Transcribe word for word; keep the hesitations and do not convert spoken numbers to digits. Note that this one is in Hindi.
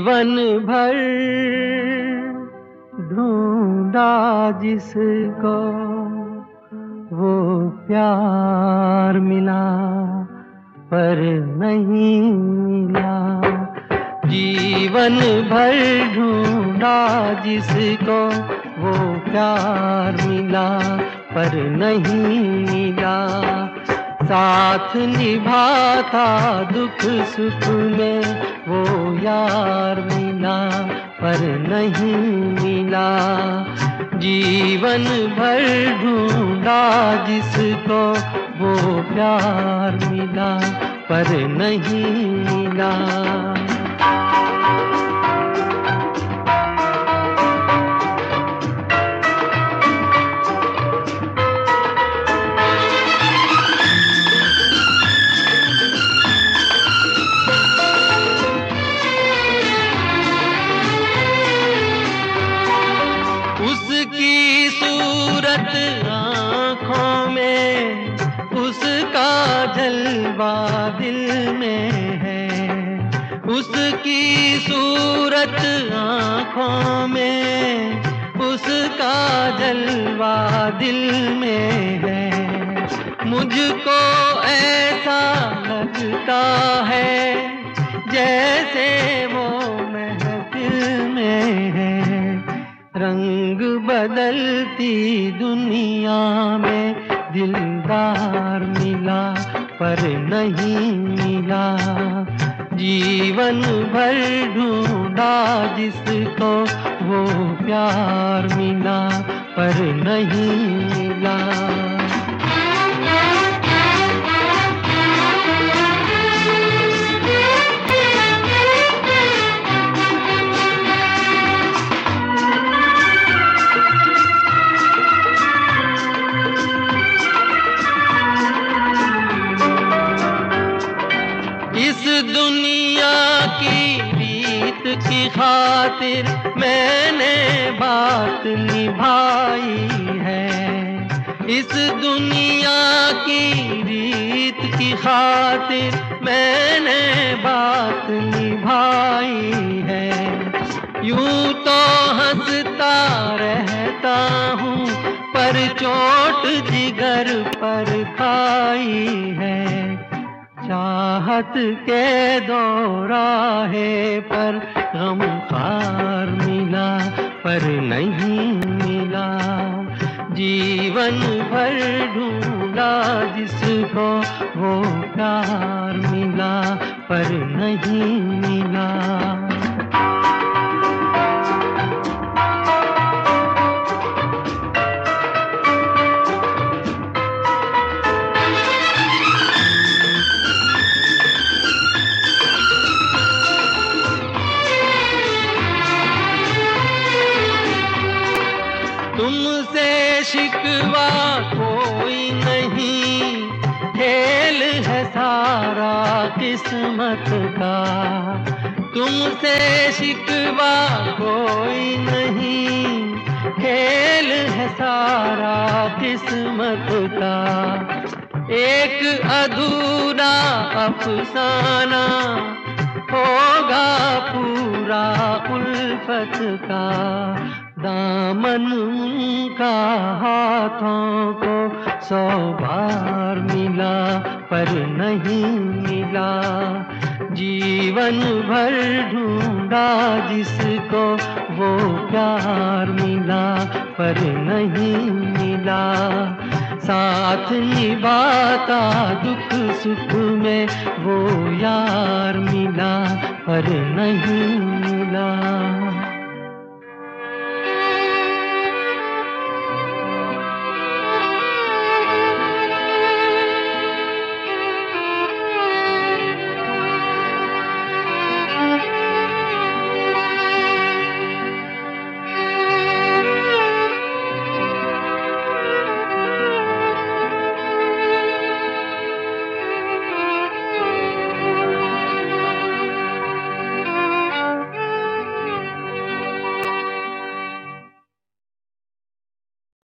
जीवन भर ढूंढा जिसको वो प्यार मिला पर नहीं मिला। जीवन भर ढूंढा जिसको वो प्यार मिला पर नहीं मिला। साथ निभाता दुख सुख में वो यार मिला पर नहीं मिला। जीवन भर ढूंढा जिसको वो प्यार मिला पर नहीं मिला। उसकी सूरत आँखों में, उसका जलवा दिल में है। उसकी सूरत आँखों में, उसका जलवा दिल में है। मुझको ऐसा लगता है जैसे वो महफिल में है। रंग बदलती दुनिया में दिलदार मिला पर नहीं मिला। जीवन भर ढूंढा जिसको वो प्यार मिला पर नहीं मिला। इस दुनिया की रीत की खातिर मैंने बात निभाई है। इस दुनिया की रीत की खातिर मैंने बात निभाई है। यूं तो हंसता रहता हूँ पर चोट जिगर पर खाई है। चाहत के दौराहे पर गमखार मिला पर नहीं मिला। जीवन भर ढूंढा जिसको वो प्यार मिला पर नहीं मिला। तुमसे शिकवा कोई नहीं, खेल है सारा किस्मत का। तुमसे शिकवा कोई नहीं, खेल है सारा किस्मत का। एक अधूरा अफसाना होगा पूरा उल्फत का। दामन उनका हाथों को सौ बार मिला पर नहीं मिला। जीवन भर ढूंढा जिसको वो प्यार मिला पर नहीं मिला। साथ निभाता दुख सुख में वो यार मिला पर नहीं मिला।